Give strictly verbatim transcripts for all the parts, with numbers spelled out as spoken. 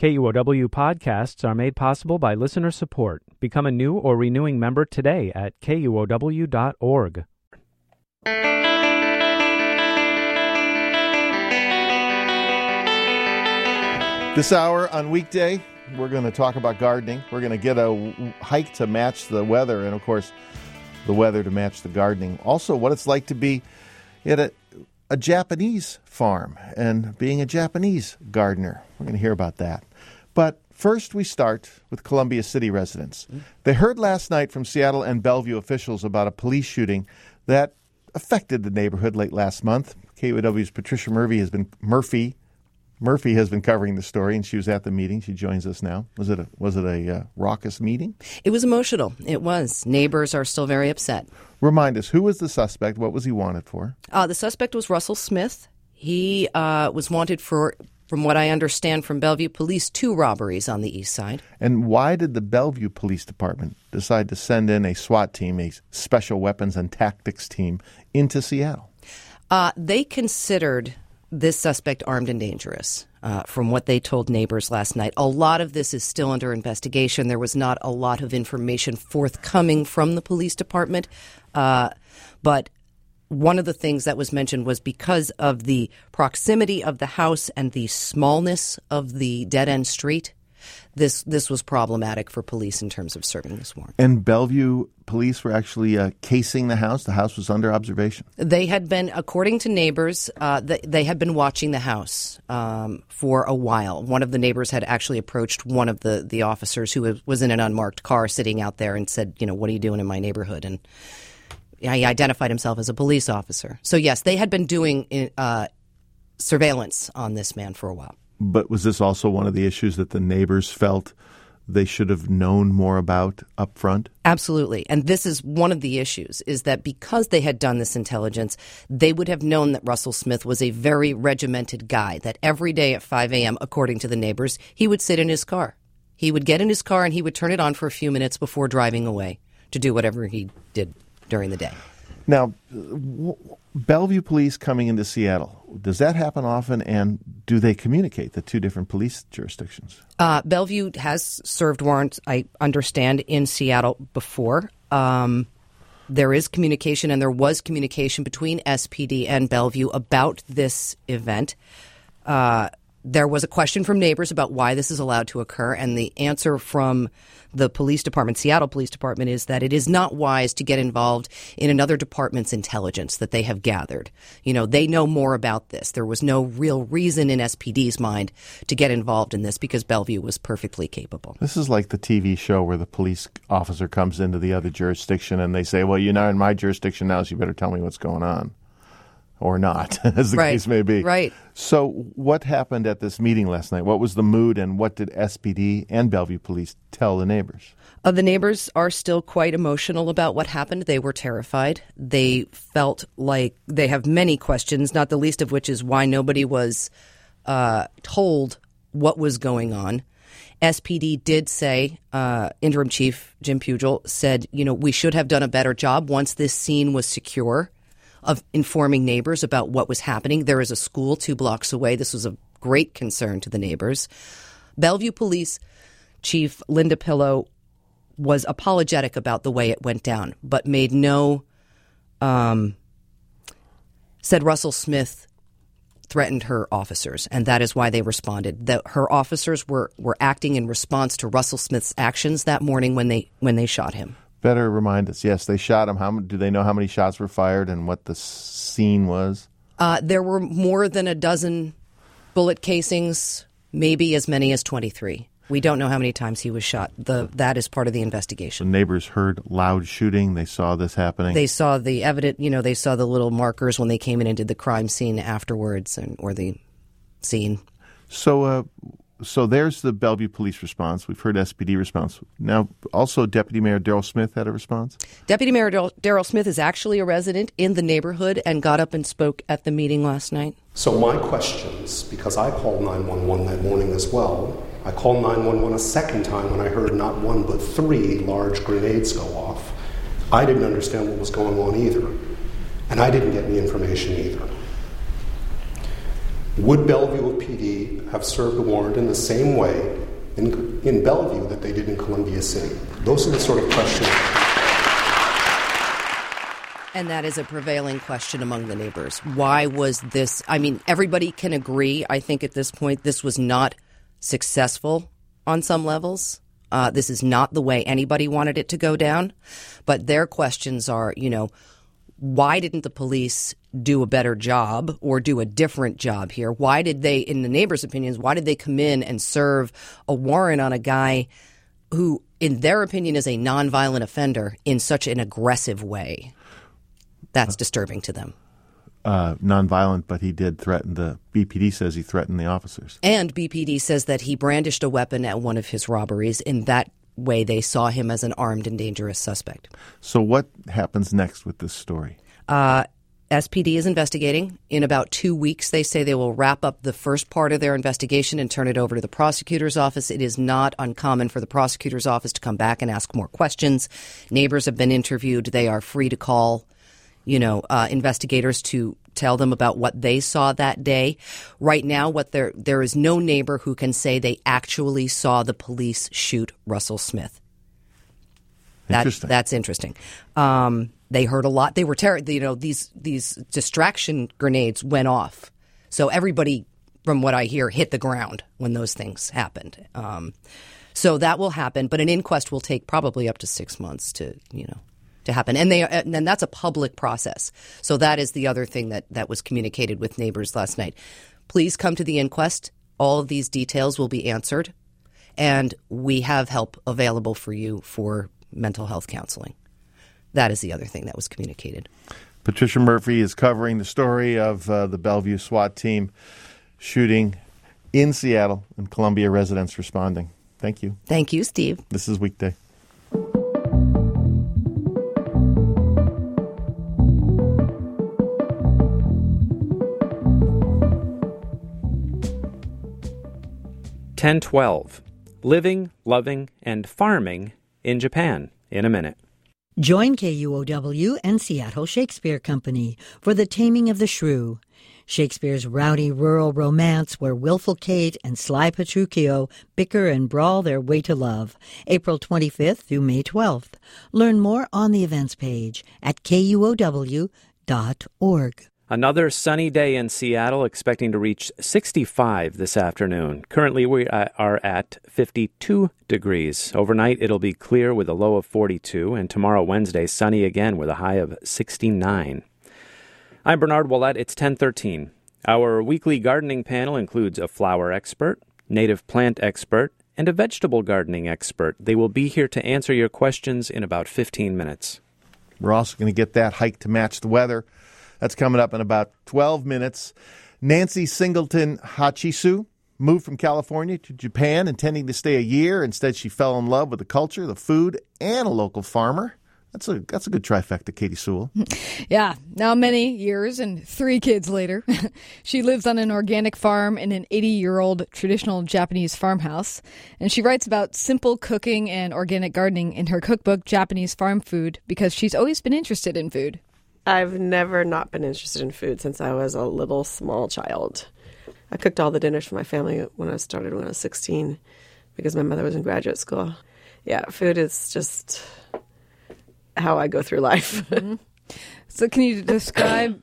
K U O W podcasts are made possible by listener support. Become a new or renewing member today at K U O W dot org. This hour on weekday, we're going to talk about gardening. We're going to get a hike to match the weather, and of course, the weather to match the gardening. Also, what it's like to be at a, a Japanese farm and being a Japanese gardener. We're going to hear about that. But first, we start with Columbia City residents. They heard last night from Seattle and Bellevue officials about a police shooting that affected the neighborhood late last month. K U O W's Patricia Murphy has been Murphy. Murphy has been covering the story, and she was at the meeting. She joins us now. Was it a, was it a uh, raucous meeting? It was emotional. It was. Neighbors are still very upset. Remind us, who was the suspect? What was he wanted for? Uh, the suspect was Russell Smith. He uh, was wanted for, from what I understand from Bellevue Police, two robberies on the east side. And why did the Bellevue Police Department decide to send in a SWAT team, a Special Weapons and Tactics team, into Seattle? Uh, they considered this suspect armed and dangerous, uh, from what they told neighbors last night. A lot of this is still under investigation. There was not a lot of information forthcoming from the police department. Uh, but one of the things that was mentioned was because of the proximity of the house and the smallness of the dead-end street, this this was problematic for police in terms of serving this warrant. And Bellevue police were actually uh, casing the house? The house was under observation? They had been, according to neighbors, uh, they, they had been watching the house um, for a while. One of the neighbors had actually approached one of the, the officers who was in an unmarked car sitting out there and said, you know, what are you doing in my neighborhood? And he identified himself as a police officer. So, yes, they had been doing uh, surveillance on this man for a while. But was this also one of the issues that the neighbors felt they should have known more about up front? Absolutely. And this is one of the issues, is that because they had done this intelligence, they would have known that Russell Smith was a very regimented guy, that every day at five a.m., according to the neighbors, he would sit in his car. He would get in his car and he would turn it on for a few minutes before driving away to do whatever he did during the day. Now, w- Bellevue police coming into Seattle, does that happen often, and do they communicate, the two different police jurisdictions? Uh, Bellevue has served warrants, I understand, in Seattle before. Um, there is communication, and there was communication between S P D and Bellevue about this event. Uh, there was a question from neighbors about why this is allowed to occur, and the answer from the police department, Seattle Police Department, is that it is not wise to get involved in another department's intelligence that they have gathered. You know, they know more about this. There was no real reason in S P D's mind to get involved in this because Bellevue was perfectly capable. This is like the T V show where the police officer comes into the other jurisdiction and they say, well, you're not in my jurisdiction now, so you better tell me what's going on. Or not, as the right. case may be. Right. So what happened at this meeting last night? What was the mood, and what did S P D and Bellevue Police tell the neighbors? Uh, the neighbors are still quite emotional about what happened. They were terrified. They felt like they have many questions, not the least of which is why nobody was uh, told what was going on. S P D did say, uh, Interim Chief Jim Pugel said, you know, we should have done a better job once this scene was secure of informing neighbors about what was happening. There is a school two blocks away. This was a great concern to the neighbors. Bellevue Police Chief Linda Pillow was apologetic about the way it went down, but made no, um, said Russell Smith threatened her officers, and that is why they responded. That her officers were, were acting in response to Russell Smith's actions that morning when they when they shot him. Better remind us. Yes, they shot him. How do they know how many shots were fired and what the scene was? Uh, there were more than a dozen bullet casings, maybe as many as twenty-three. We don't know how many times he was shot. The That is part of the investigation. The neighbors heard loud shooting. They saw this happening. They saw the evident, you know, they saw the little markers when they came in and did the crime scene afterwards, and or the scene. So, uh, so there's the Bellevue Police response. We've heard S P D response. Now, also Deputy Mayor Daryl Smith had a response? Deputy Mayor Daryl Smith is actually a resident in the neighborhood and got up and spoke at the meeting last night. So my questions, because I called nine one one that morning as well, I called nine one one a second time when I heard not one but three large grenades go off. I didn't understand what was going on either, and I didn't get any information either. Would Bellevue P D have served a warrant in the same way in, in Bellevue that they did in Columbia City? Those are the sort of questions. And that is a prevailing question among the neighbors. Why was this? I mean, everybody can agree, I think at this point, this was not successful on some levels. Uh, this is not the way anybody wanted it to go down. But their questions are, you know, why didn't the police do a better job or do a different job here? Why did they, in the neighbors' opinions, why did they come in and serve a warrant on a guy who, in their opinion, is a nonviolent offender in such an aggressive way? That's disturbing to them. Uh, nonviolent, but he did threaten the B P D says he threatened the officers. And B P D says that he brandished a weapon at one of his robberies. In that way, they saw him as an armed and dangerous suspect. So what happens next with this story? Uh, S P D is investigating. In about two weeks, they say they will wrap up the first part of their investigation and turn it over to the prosecutor's office. It is not uncommon for the prosecutor's office to come back and ask more questions. Neighbors have been interviewed. They are free to call you know, uh, investigators to tell them about what they saw that day. Right now, what there there is no neighbor who can say they actually saw the police shoot Russell Smith. That, interesting. That's interesting. Um, they heard a lot. They were ter- you know, these these distraction grenades went off. So everybody, from what I hear, hit the ground when those things happened. Um, so that will happen, but an inquest will take probably up to six months to, you know, to happen. And they and then that's a public process. So that is the other thing that, that was communicated with neighbors last night. Please come to the inquest. All of these details will be answered. And we have help available for you for mental health counseling. That is the other thing that was communicated. Patricia Murphy is covering the story of uh, the Bellevue SWAT team shooting in Seattle and Columbia residents responding. Thank you. Thank you, Steve. This is Weekday. ten twelve. Living, loving, and farming in Japan in a minute. Join K U O W and Seattle Shakespeare Company for The Taming of the Shrew, Shakespeare's rowdy rural romance where willful Kate and sly Petruchio bicker and brawl their way to love. April twenty-fifth through May twelfth. Learn more on the events page at K U O W dot org. Another sunny day in Seattle, expecting to reach sixty-five this afternoon. Currently, we are at fifty-two degrees. Overnight, it'll be clear with a low of forty-two, and tomorrow, Wednesday, sunny again with a high of sixty-nine. I'm Bernard Ouellette. It's ten thirteen. Our weekly gardening panel includes a flower expert, native plant expert, and a vegetable gardening expert. They will be here to answer your questions in about fifteen minutes. We're also going to get that hike to match the weather. That's coming up in about twelve minutes. Nancy Singleton Hachisu moved from California to Japan, intending to stay a year. Instead, she fell in love with the culture, the food, and a local farmer. That's a that's a good trifecta, Katie Sewell. Yeah. Now many years and three kids later, she lives on an organic farm in an eighty-year-old traditional Japanese farmhouse. And she writes about simple cooking and organic gardening in her cookbook, Japanese Farm Food, because she's always been interested in food. I've never not been interested in food since I was a little small child. I cooked all the dinners for my family when I started when I was sixteen because my mother was in graduate school. Yeah, food is just how I go through life. Mm-hmm. So can you describe,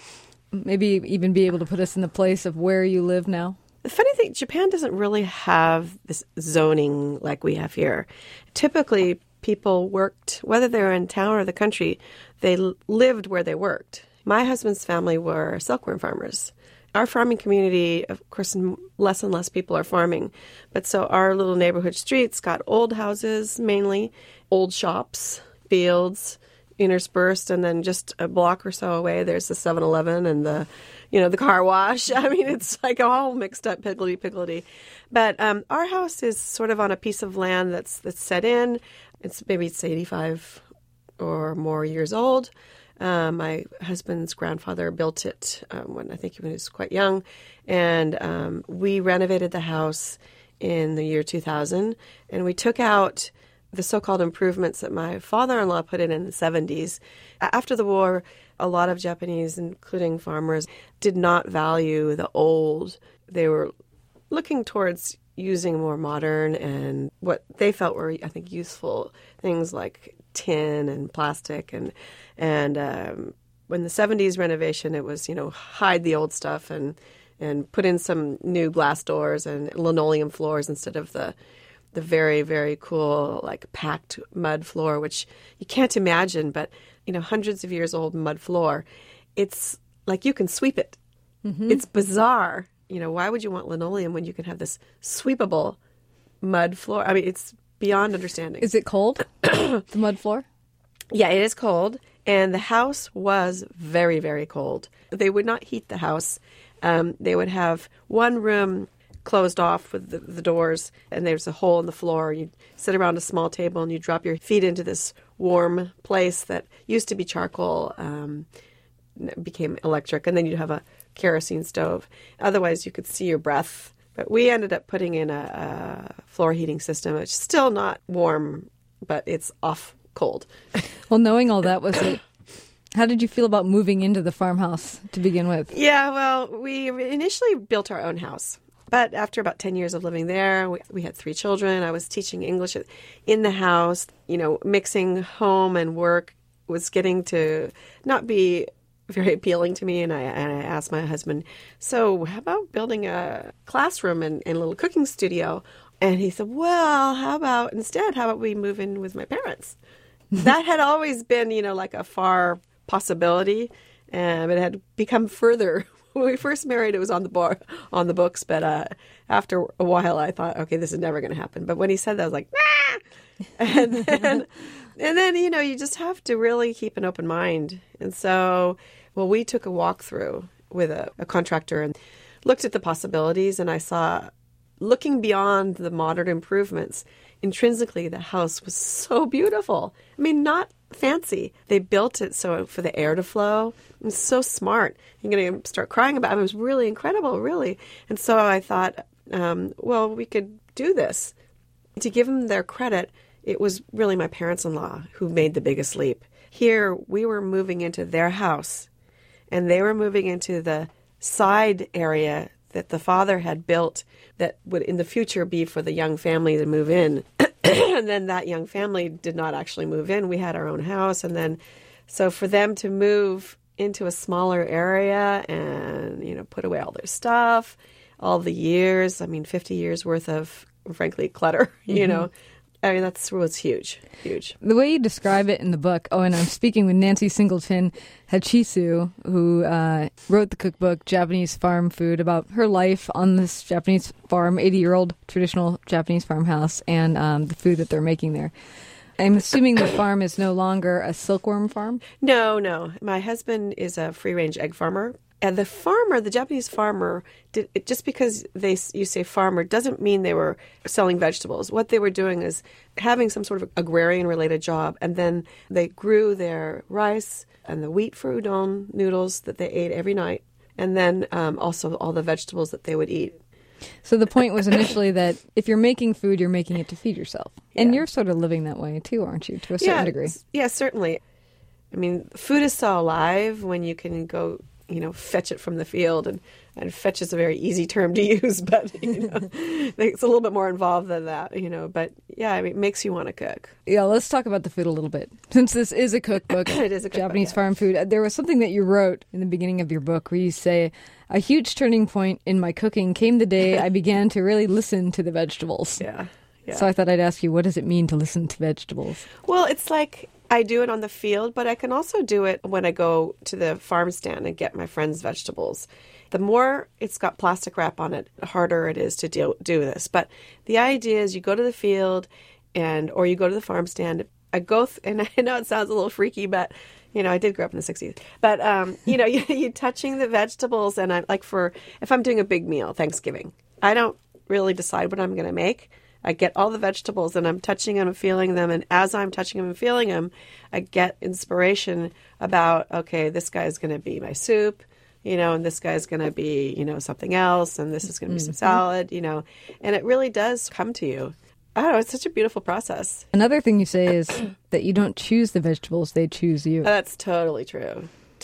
maybe even be able to put us in the place of where you live now? The funny thing, Japan doesn't really have this zoning like we have here. Typically, people worked, whether they were in town or the country, they lived where they worked. My husband's family were silkworm farmers. Our farming community, of course, less and less people are farming. But so our little neighborhood streets got old houses, mainly, old shops, fields, interspersed, and then just a block or so away, there's the seven eleven and the, you know, the car wash. I mean, it's like all mixed up, piggledy-piggledy. But um, our house is sort of on a piece of land that's that's set in. It's maybe it's eighty-five or more years old. Um, my husband's grandfather built it um, when I think he was quite young. And um, we renovated the house in the year two thousand. And we took out the so-called improvements that my father-in-law put in in the seventies. After the war, A lot of Japanese, including farmers, did not value the old. They were looking towards using more modern and what they felt were, I think, useful things like tin and plastic. And and um, when the seventies renovation, it was, you know, hide the old stuff and and put in some new glass doors and linoleum floors instead of the the very, very cool, like, packed mud floor, which you can't imagine, but, you know, hundreds of years old mud floor. It's like you can sweep it. Mm-hmm. It's bizarre. You know, why would you want linoleum when you can have this sweepable mud floor? I mean, it's beyond understanding. Is it cold, the mud floor? Yeah, it is cold. And the house was very, very cold. They would not heat the house. Um, they would have one room closed off with the, the doors, and there's a hole in the floor. You sit around a small table and you drop your feet into this warm place that used to be charcoal, um, became electric, and then you'd have a kerosene stove. Otherwise, you could see your breath. But we ended up putting in a, a floor heating system. It's still not warm, but it's off cold. Well, knowing all that, was it? How did you feel about moving into the farmhouse to begin with? Yeah, well, we initially built our own house. But after about ten years of living there, we, we had three children. I was teaching English in the house. You know, mixing home and work was getting to not be very appealing to me. And I, and I asked my husband, so how about building a classroom and, and a little cooking studio? And he said, well, how about instead, how about we move in with my parents? That had always been, you know, like a far possibility. Um, it had become further. When we first married, it was on the bar, on the books, but uh, after a while, I thought, okay, this is never going to happen. But when he said that, I was like, ah! and then, and then, you know, you just have to really keep an open mind. And so, well, we took a walkthrough with a, a contractor and looked at the possibilities, and I saw, looking beyond the modern improvements, intrinsically, the house was so beautiful. I mean, not fancy. They built it so for the air to flow. It was so smart. You're going to start crying about it. It was really incredible, really. And so I thought, um, well, we could do this. To give them their credit, it was really my parents-in-law who made the biggest leap. Here, we were moving into their house, and they were moving into the side area that the father had built that would in the future be for the young family to move in. And then that young family did not actually move in. We had our own house. And then, so for them to move into a smaller area and, you know, put away all their stuff, all the years, I mean, fifty years worth of, frankly, clutter, you mm-hmm. know, I mean, that's was huge, huge. The way you describe it in the book, oh, and I'm speaking with Nancy Singleton Hachisu, who uh, wrote the cookbook, Japanese Farm Food, about her life on this Japanese farm, eighty-year-old traditional Japanese farmhouse, and um, the food that they're making there. I'm assuming the farm is no longer a silkworm farm? No, no. My husband is a free-range egg farmer. And the farmer, the Japanese farmer, did, just because they you say farmer doesn't mean they were selling vegetables. What they were doing is having some sort of agrarian-related job, and then they grew their rice and the wheat for udon noodles that they ate every night, and then um, also all the vegetables that they would eat. So the point was initially that if you're making food, you're making it to feed yourself. And yeah. You're sort of living that way too, aren't you, to a certain yeah, degree? Yeah, certainly. I mean, food is so alive when you can go, you know, fetch it from the field. And, and fetch is a very easy term to use, but, you know, it's a little bit more involved than that, you know. But, yeah, I mean, it makes you want to cook. Yeah, let's talk about the food a little bit. Since this is a cookbook, it is a cookbook, Japanese yeah. farm food, there was something that you wrote in the beginning of your book where you say, a huge turning point in my cooking came the day I began to really listen to the vegetables. Yeah, yeah. So I thought I'd ask you, what does it mean to listen to vegetables? Well, it's like I do it on the field, but I can also do it when I go to the farm stand and get my friend's vegetables. The more it's got plastic wrap on it, the harder it is to do, do this. But the idea is you go to the field and or you go to the farm stand. I go, th- and I know it sounds a little freaky, but, you know, I did grow up in the sixties. But, um, you know, you, you're touching the vegetables. And I like for, if I'm doing a big meal, Thanksgiving, I don't really decide what I'm going to make. I get all the vegetables and I'm touching them and feeling them. And as I'm touching them and feeling them, I get inspiration about, okay, this guy is going to be my soup, you know, and this guy is going to be, you know, something else. And this is going to be mm-hmm. some salad, you know, and it really does come to you. I don't know, it's such a beautiful process. Another thing you say is that you don't choose the vegetables, they choose you. That's totally true.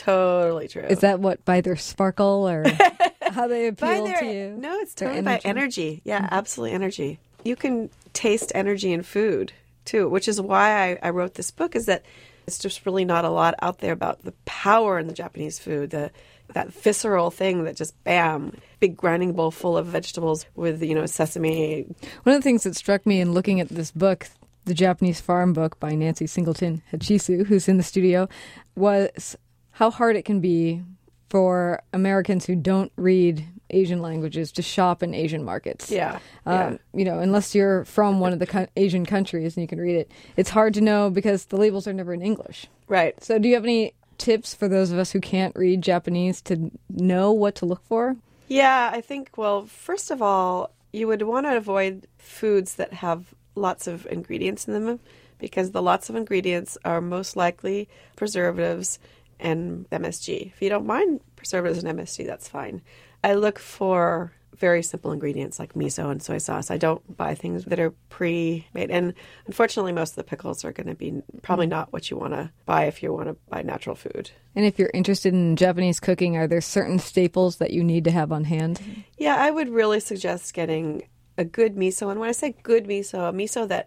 totally true. Is that what, by their sparkle or how they appeal their, to you? No, it's Their totally by energy. Yeah, Mm-hmm. absolutely energy. You can taste energy in food too, which is why I, I wrote this book, is that it's just really not a lot out there about the power in the Japanese food, the that visceral thing that just, bam, big grinding bowl full of vegetables with, you know, sesame. One of the things that struck me in looking at this book, the Japanese Farm book by Nancy Singleton Hachisu, who's in the studio, was how hard it can be for Americans who don't read Asian languages to shop in Asian markets. Yeah. Um, yeah. You know, unless you're from one of the co- Asian countries and you can read it, it's hard to know because the labels are never in English. Right. So do you have any tips for those of us who can't read Japanese to know what to look for? Yeah, I think, well, first of all, you would want to avoid foods that have lots of ingredients in them, because the lots of ingredients are most likely preservatives and M S G. If you don't mind preservatives and M S G, that's fine. I look for very simple ingredients like miso and soy sauce. I don't buy things that are pre-made. And unfortunately, most of the pickles are going to be probably not what you want to buy if you want to buy natural food. And if you're interested in Japanese cooking, are there certain staples that you need to have on hand? Yeah, I would really suggest getting a good miso. And when I say good miso, a miso that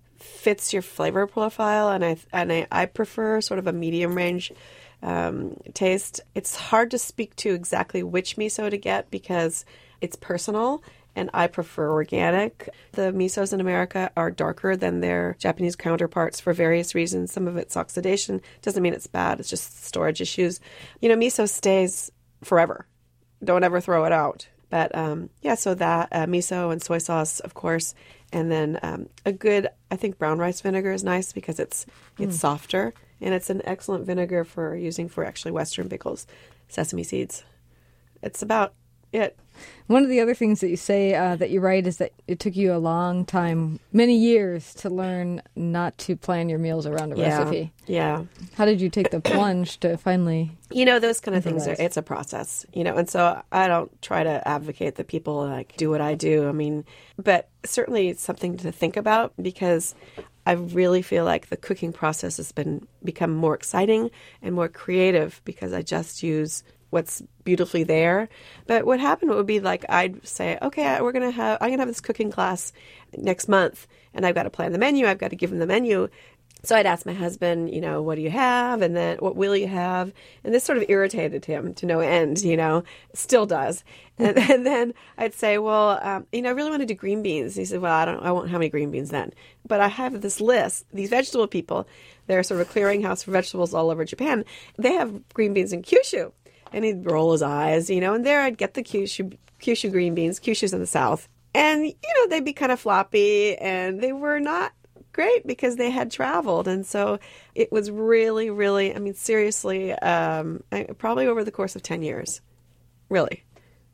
fits your flavor profile, and I and I, I prefer sort of a medium range um, taste. It's hard to speak to exactly which miso to get because it's personal, and I prefer organic. The misos in America are darker than their Japanese counterparts for various reasons. Some of it's oxidation. Doesn't mean it's bad. It's just storage issues. You know, miso stays forever. Don't ever throw it out. But um, yeah, so that uh, miso and soy sauce, of course, and then um, a good, I think brown rice vinegar is nice because it's it's mm. softer, and it's an excellent vinegar for using for actually Western pickles. Sesame seeds. It's about it. One of the other things that you say uh, that you write is that it took you a long time, many years, to learn not to plan your meals around a yeah. recipe. Yeah. How did you take the plunge to finally? You know, those kind of improvise? things are, it's a process, you know, and so I don't try to advocate that people like do what I do. I mean, but certainly it's something to think about because I really feel like the cooking process has been become more exciting and more creative because I just use what's beautifully there. But what happened would be like I'd say, okay, we're gonna have I'm gonna have this cooking class next month, and I've got to plan the menu. I've got to give them the menu. So I'd ask my husband, you know, what do you have, and then what will you have? And this sort of irritated him to no end. You know, still does. And, and then I'd say, well, um, you know, I really want to do green beans. And he said, well, I don't, I won't have any green beans then. But I have this list. These vegetable people, they're sort of a clearinghouse for vegetables all over Japan. They have green beans in Kyushu. And he'd roll his eyes, you know, and there I'd get the Kyushu, Kyushu green beans. Kyushu's in the south. And, you know, they'd be kind of floppy, and they were not great because they had traveled. And so it was really, really, I mean, seriously, um, I, probably over the course of ten years, really.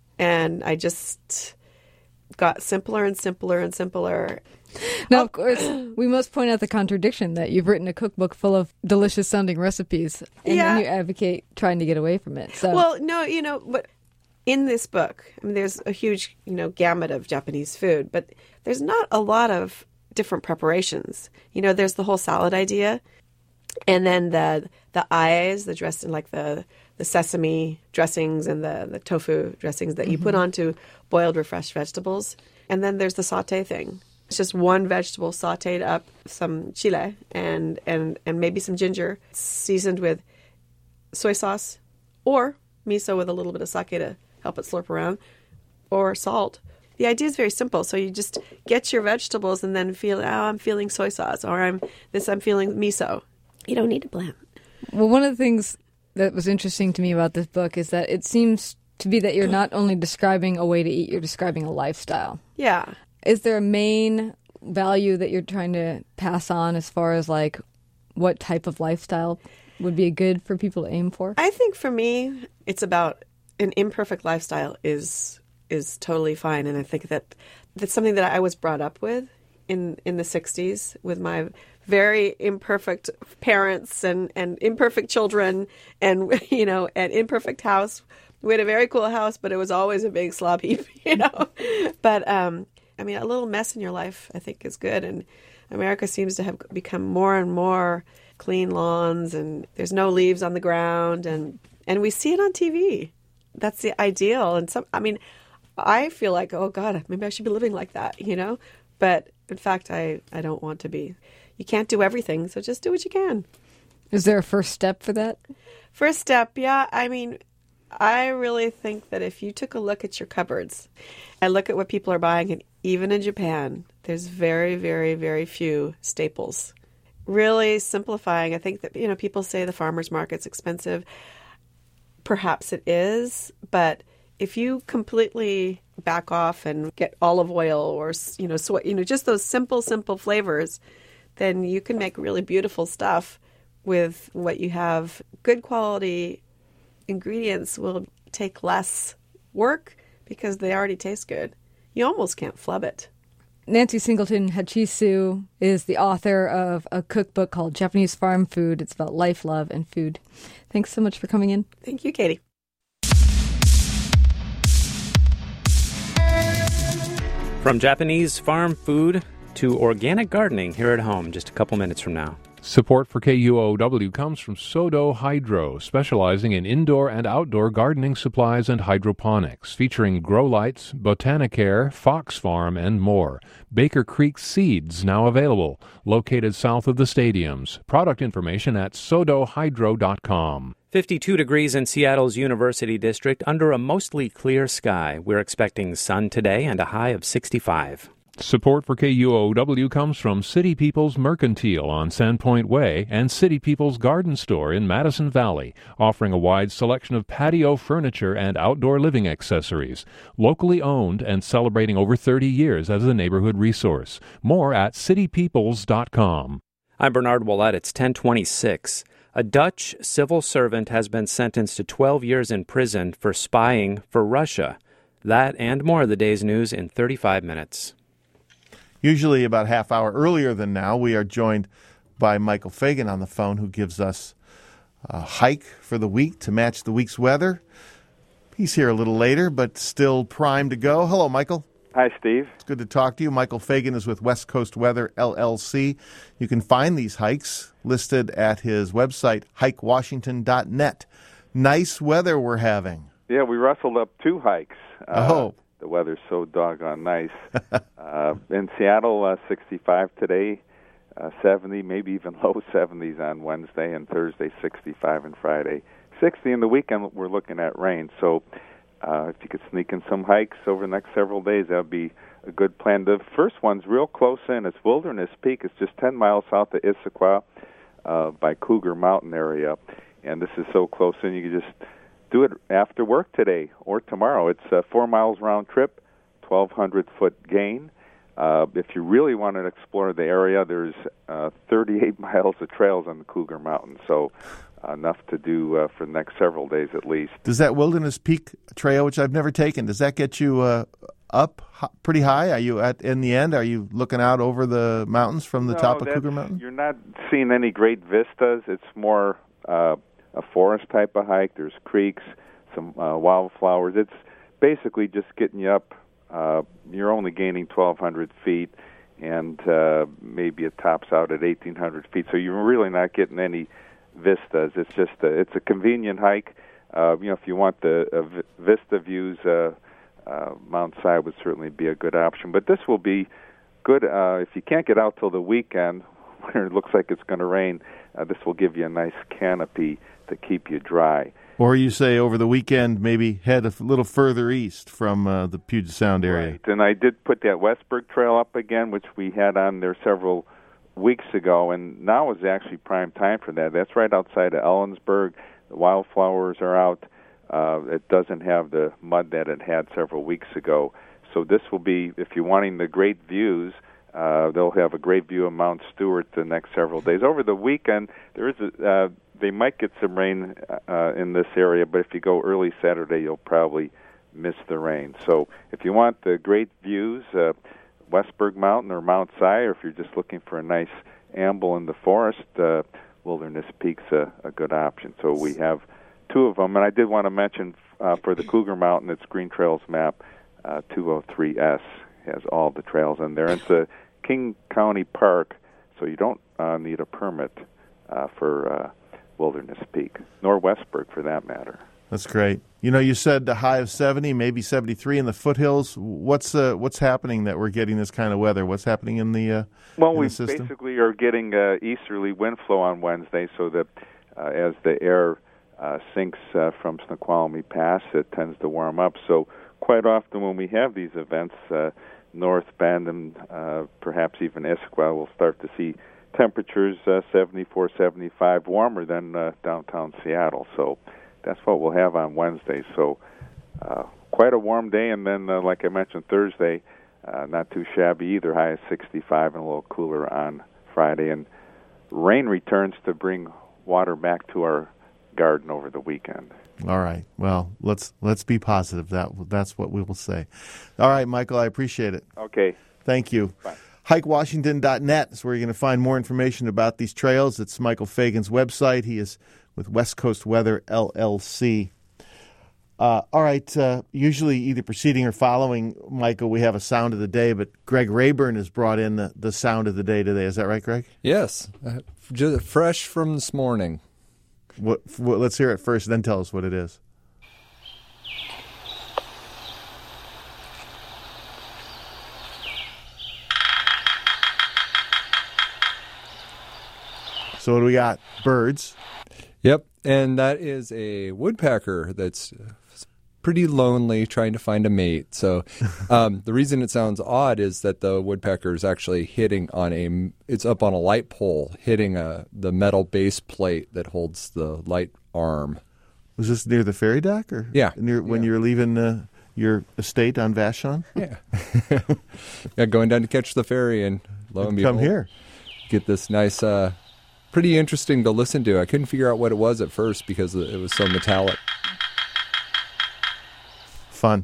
And I just got simpler and simpler and simpler. Now, of course, we must point out the contradiction that you've written a cookbook full of delicious-sounding recipes, and yeah. then you advocate trying to get away from it. So, well, no, you know, but in this book, I mean, there's a huge, you know, gamut of Japanese food, but there's not a lot of different preparations. You know, there's the whole salad idea, and then the the eyes, the dressed in like the the sesame dressings and the the tofu dressings that you mm-hmm. put onto boiled refreshed vegetables, and then there's the saute thing. It's just one vegetable sauteed up, some chile and, and, and maybe some ginger, seasoned with soy sauce or miso with a little bit of sake to help it slurp around, or salt. The idea is very simple. So you just get your vegetables and then feel, oh, I'm feeling soy sauce, or I'm this, I'm feeling miso. You don't need to blend. Well, one of the things that was interesting to me about this book is that it seems to be that you're not only describing a way to eat, you're describing a lifestyle. Yeah. Is there a main value that you're trying to pass on as far as like what type of lifestyle would be good for people to aim for? I think for me, it's about an imperfect lifestyle is is totally fine. And I think that that's something that I was brought up with in, in the sixties with my very imperfect parents and, and imperfect children and, you know, an imperfect house. We had a very cool house, but it was always a big slob heap, you know. But, um, I mean, a little mess in your life, I think, is good. And America seems to have become more and more clean lawns, and there's no leaves on the ground. And And we see it on T V. That's the ideal. And some, I mean, I feel like, oh God, maybe I should be living like that, you know? But in fact, I, I don't want to be. You can't do everything, so just do what you can. Is there a first step for that? First step, yeah. I mean, I really think that if you took a look at your cupboards and look at what people are buying, and even in Japan, there's very, very, very few staples. Really simplifying. I think that, you know, people say the farmer's market's expensive. Perhaps it is, but if you completely back off and get olive oil or, you know, soy, you know, just those simple, simple flavors, then you can make really beautiful stuff with what you have. Good quality ingredients will take less work because they already taste good. You almost can't flub it. Nancy Singleton Hachisu is the author of a cookbook called Japanese Farm Food. It's about life, love, and food. Thanks so much for coming in. Thank you, Katie. From Japanese farm food to organic gardening here at home, just a couple minutes from now. Support for K U O W comes from Sodo Hydro, specializing in indoor and outdoor gardening supplies and hydroponics, featuring grow lights, Botanicare, Fox Farm, and more. Baker Creek Seeds now available, located south of the stadiums. Product information at sodo hydro dot com. fifty-two degrees in Seattle's University District under a mostly clear sky. We're expecting sun today and a high of sixty-five. Support for K U O W comes from City People's Mercantile on Sandpoint Way and City People's Garden Store in Madison Valley, offering a wide selection of patio furniture and outdoor living accessories. Locally owned and celebrating over thirty years as a neighborhood resource. More at city peoples dot com. I'm Bernard Ouellette. It's ten twenty-six. A Dutch civil servant has been sentenced to twelve years in prison for spying for Russia. That and more of the day's news in thirty-five minutes. Usually about a half hour earlier than now, we are joined by Michael Fagan on the phone, who gives us a hike for the week to match the week's weather. He's here a little later, but still primed to go. Hello, Michael. Hi, Steve. It's good to talk to you. Michael Fagan is with West Coast Weather, L L C. You can find these hikes listed at his website, hike washington dot net. Nice weather we're having. Yeah, we rustled up two hikes. Oh. Uh, the weather's so doggone nice. uh, in Seattle, uh, sixty-five today, uh, seventy, maybe even low seventies on Wednesday, and Thursday, sixty-five, and Friday, sixty. In the weekend, we're looking at rain. So uh, if you could sneak in some hikes over the next several days, that would be a good plan. The first one's real close in. It's Wilderness Peak. It's just ten miles south of Issaquah uh, by Cougar Mountain area. And this is so close in, you can just do it after work today or tomorrow. It's a four miles round trip, twelve hundred foot gain. Uh, if you really want to explore the area, there's uh, thirty-eight miles of trails on the Cougar Mountain, so uh, enough to do uh, for the next several days at least. Does that Wilderness Peak Trail, which I've never taken, does that get you uh, up h- pretty high? Are you at in the end? Are you looking out over the mountains from the no, top of Cougar Mountain? You're not seeing any great vistas. It's more Uh, a forest type of hike. There's creeks, some uh, wildflowers. It's basically just getting you up. Uh, you're only gaining twelve hundred feet, and uh, maybe it tops out at eighteen hundred feet. So you're really not getting any vistas. It's just a, it's a convenient hike. Uh, you know, if you want the uh, vista views, uh, uh, Mount Si would certainly be a good option. But this will be good uh, if you can't get out till the weekend, where it looks like it's going to rain. Uh, this will give you a nice canopy to keep you dry. Or you say over the weekend, maybe head a little further east from uh, the Puget Sound area. Right. And I did put that Westberg Trail up again, which we had on there several weeks ago, and now is actually prime time for that. That's right outside of Ellensburg. The wildflowers are out. Uh, it doesn't have the mud that it had several weeks ago. So this will be, if you're wanting the great views, uh, they'll have a great view of Mount Stewart the next several days. Over the weekend, there is a... Uh, They might get some rain uh, in this area, but if you go early Saturday, you'll probably miss the rain. So if you want the great views, uh, Westberg Mountain or Mount Si, or if you're just looking for a nice amble in the forest, uh, Wilderness Peak's a, a good option. So we have two of them. And I did want to mention uh, for the Cougar Mountain, it's Green Trails Map uh, two oh three S has all the trails in there. And it's a King County Park, so you don't uh, need a permit uh, for... Uh, Wilderness Peak, nor Westburg for that matter. That's great. You know, you said a high of seventy, maybe seventy-three in the foothills. What's uh, what's happening that we're getting this kind of weather? What's happening in the uh, well, in we the system? basically are getting uh, easterly wind flow on Wednesday, so that uh, as the air uh, sinks uh, from Snoqualmie Pass, it tends to warm up. So quite often when we have these events, uh, North Bend and uh, perhaps even Issaquah, we'll start to see temperatures uh, seventy-four, seventy-five warmer than uh, downtown Seattle. So that's what we'll have on Wednesday. So uh, quite a warm day, and then, uh, like I mentioned, Thursday, uh, not too shabby either, high of sixty-five and a little cooler on Friday. And rain returns to bring water back to our garden over the weekend. All right. Well, let's let's be positive. That That's what we will say. All right, Michael, I appreciate it. Okay. Thank you. Bye. hike washington dot net is where you're going to find more information about these trails. It's Michael Fagan's website. He is with West Coast Weather, L L C. Uh, all right, uh, usually either preceding or following Michael, we have a sound of the day, but Greg Rayburn has brought in the, the sound of the day today. Is that right, Greg? Yes, uh, just fresh from this morning. What, what, let's hear it first, then tell us what it is. So what do we got? Birds. Yep, and that is a woodpecker that's pretty lonely trying to find a mate. So um, the reason it sounds odd is that the woodpecker is actually hitting on a, it's up on a light pole, hitting a, the metal base plate that holds the light arm. Was this near the ferry dock? Or yeah. Near, when yeah. you were leaving uh, your estate on Vashon? Yeah. yeah, going down to catch the ferry, and lo and behold, come here. Get this nice... Uh, pretty interesting to listen to. I couldn't figure out what it was at first because it was so metallic. Fun.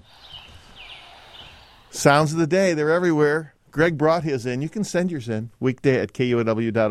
Sounds of the day. They're everywhere. Greg brought his in. You can send yours in. Weekday at K U O W dot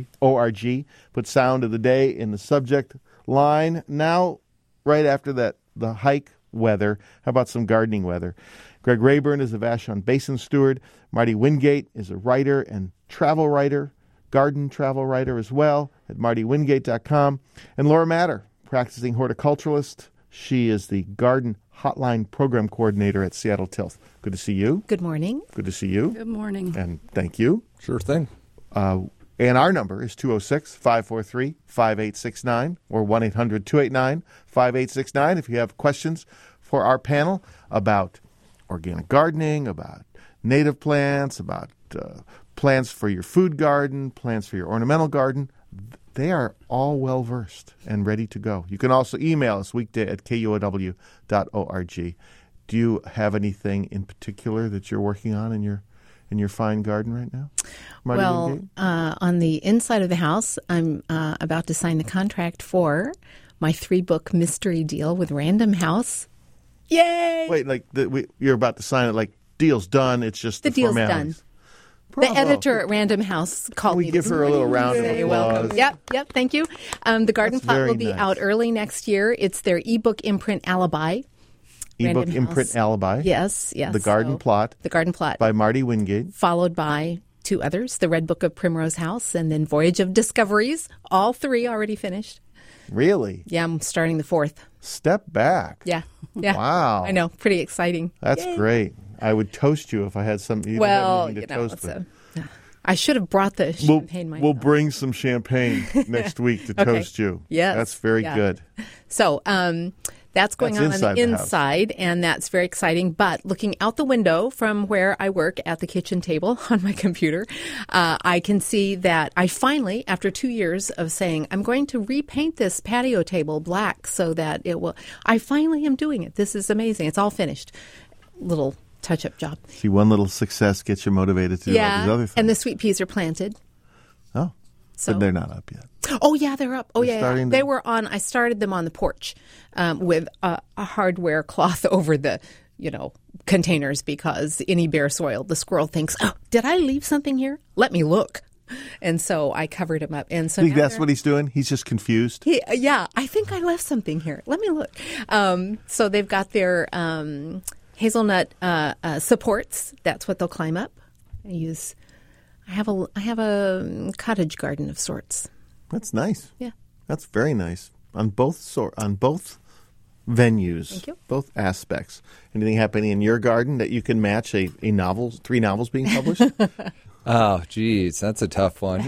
org. Put sound of the day in the subject line. Now, right after that, the hike weather. How about some gardening weather? Greg Rayburn is a Vashon Basin steward. Marty Wingate is a writer and travel writer. Garden travel writer as well at marty wingate dot com. And Laura Matter, practicing horticulturalist. She is the Garden Hotline Program Coordinator at Seattle Tilth. Good to see you. Good morning. Good to see you. Good morning. And thank you. Sure thing. Uh, and our number is two oh six, five four three, five eight six nine or one eight hundred, two eight nine, five eight six nine if you have questions for our panel about organic gardening, about native plants, about uh, plants for your food garden, plants for your ornamental garden. They are all well-versed and ready to go. You can also email us weekday at K U O W dot org. Do you have anything in particular that you're working on in your in your fine garden right now? Marty well, uh, on the inside of the house, I'm uh, about to sign the contract for my three-book mystery deal with Random House. Yay! Wait, like the, we, you're about to sign it, like deal's done, it's just the, the deal's formalities. done. Bravo. The editor at Random House called we me. give her a little round of applause. You're welcome. Yep, yep, thank you. Um, the garden That's plot very will be nice. out early next year. It's their ebook imprint Alibi. Ebook Random imprint House. Alibi. Yes, yes. The Garden So, Plot. The Garden Plot. By Marty Wingate. Followed by two others, The Red Book of Primrose House and then Voyage of Discoveries. All three already finished. Really? Yeah, I'm starting the fourth. Step back. Yeah, yeah. Wow. I know, pretty exciting. That's Yay. great. I would toast you if I had something. You Well, didn't have you anything to know, toast it's with. a, I should have brought the We'll, champagne myself. we'll bring some champagne next week to Okay. toast you. Yes. That's very Yeah. good. So um, that's going That's on inside on the the house. inside, and that's very exciting. But looking out the window from where I work at the kitchen table on my computer, uh, I can see that I finally, after two years of saying, I'm going to repaint this patio table black so that it will, I finally am doing it. This is amazing. It's all finished. Little touch-up job. See, one little success gets you motivated to do all Yeah, these other things. and the sweet peas are planted. Oh, So- but they're not up yet. Oh, yeah, they're up. Oh, They're yeah, yeah. starting to- They were on, I started them on the porch um, with a, a hardware cloth over the, you know, containers because any bare soil, the squirrel thinks, oh, did I leave something here? Let me look. And so I covered them up. And so Think now that's they're- what he's doing? He's just confused? He, yeah, I think I left something here. Let me look. Um, so they've got their um, hazelnut uh, uh, supports. That's what they'll climb up. I use. I have a I have a cottage garden of sorts. That's nice. Yeah. That's very nice on both sor- on both venues, Thank you. both aspects. Anything happening in your garden that you can match a, a novel, three novels being published? Oh, geez, that's a tough one.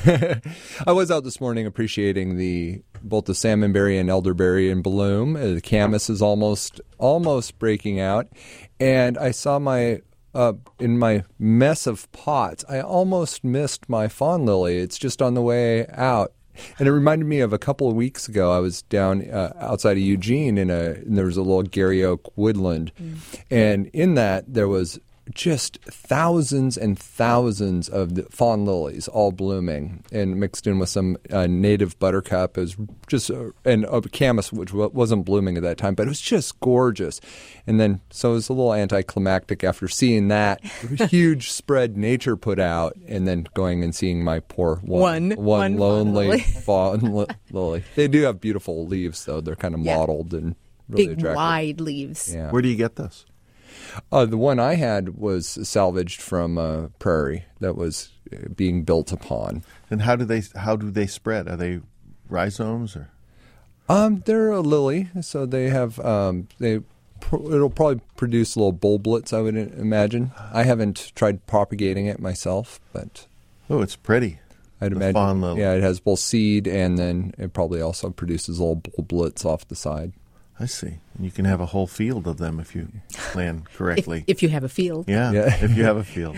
I was out this morning appreciating the both the salmonberry and elderberry in bloom. Uh, The camas is almost almost breaking out, and I saw my uh, in my mess of pots. I almost missed my fawn lily. It's just on the way out. And it reminded me of a couple of weeks ago. I was down uh, outside of Eugene, in a, and there was a little Gary Oak woodland. Mm. And in that, there was just thousands and thousands of the fawn lilies all blooming, and mixed in with some uh, native buttercup. It was just uh, and a camas, which w- wasn't blooming at that time, but it was just gorgeous. And then, so it was a little anticlimactic after seeing that huge spread nature put out, and then going and seeing my poor one, One- one lonely fawn fawn li- lily. They do have beautiful leaves, though. They're kind of Yeah. mottled and really Big, attractive. wide leaves. Yeah. Where do you get this? Uh, the one I had was salvaged from a prairie that was uh, being built upon. And how do they how do they spread? Are they rhizomes or? Um, they're a lily, so they have um, they. Pr- it'll probably produce little bulblets, I would imagine. I haven't tried propagating it myself, but Oh, it's pretty. I'd The imagine. fawn lily. Yeah, it has both seed, and then it probably also produces little bulblets off the side. I see. And you can have a whole field of them if you plan If, correctly. if you have a field. yeah, Yeah. if you have a field.